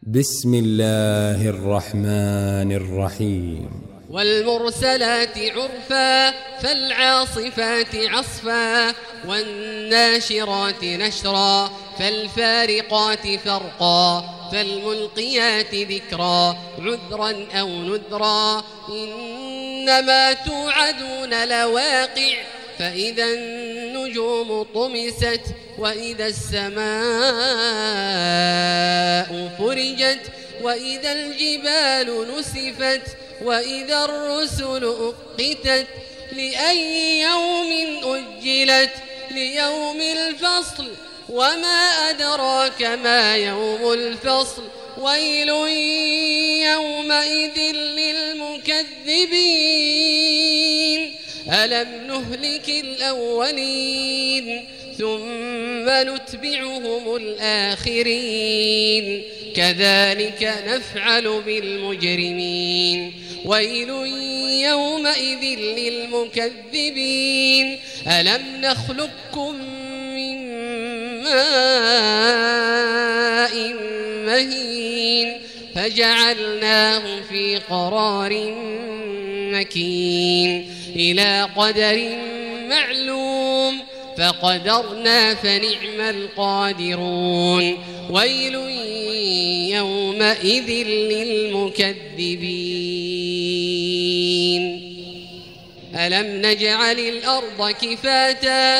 بسم الله الرحمن الرحيم. والمرسلات عرفا فالعاصفات عصفا والناشرات نشرا فالفارقات فرقا فالملقيات ذكرا عذرا أو نذرا إنما توعدون لواقع فإذا النجوم طمست وإذا السماء فرجت وإذا الجبال نسفت وإذا الرسل أقتت لأي يوم أجلت ليوم الفصل وما أدراك ما يوم الفصل ويل يومئذ للمكذبين ألم نهلك الأولين ثم نتبعهم الآخرين كذلك نفعل بالمجرمين ويل يومئذ للمكذبين ألم نخلقكم من ماء مهين فجعلناه في قرار مكين إلى قدر معلوم فقدرنا فنعم القادرون ويل يومئذ للمكذبين ألم نجعل الأرض كفاتا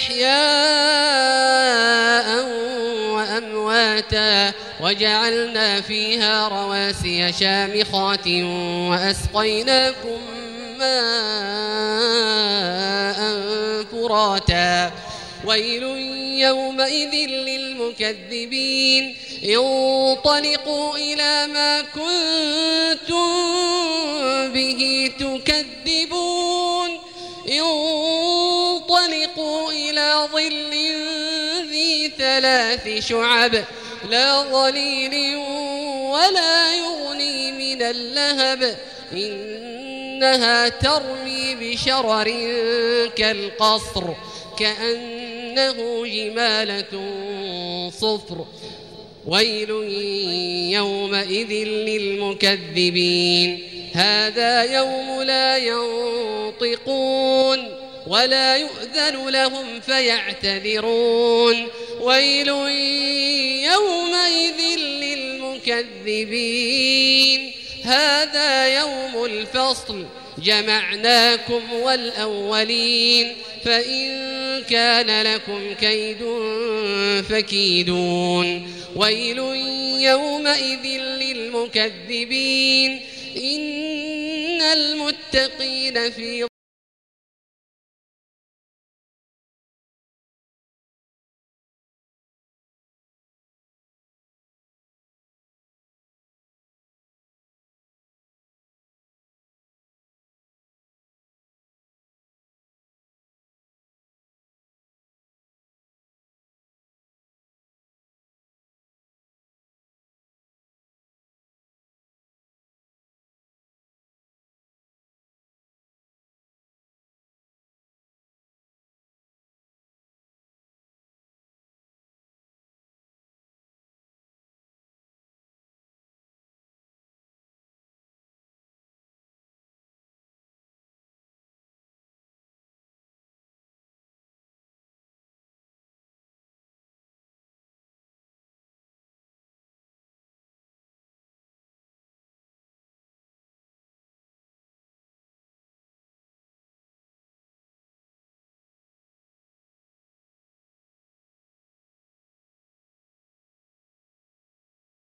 أحياء وأمواتا وجعلنا فيها رواسي شامخات وأسقيناكم ماء فراتا ويل يومئذ للمكذبين انطلقوا إلى ما كنتم به تكذبون انطلقوا إلى ظل ذي 3 شعب لا ظليل ولا يغني من اللهب إنها ترمي بشرر كالقصر كأنه جمالة صفر ويل يومئذ للمكذبين هذا يوم لا ينطقون ولا يؤذن لهم فيعتذرون ويل يومئذ للمكذبين هذا يوم الفصل جمعناكم والأولين فإن كان لكم كيد فكيدون ويل يومئذ للمكذبين إن المتقين في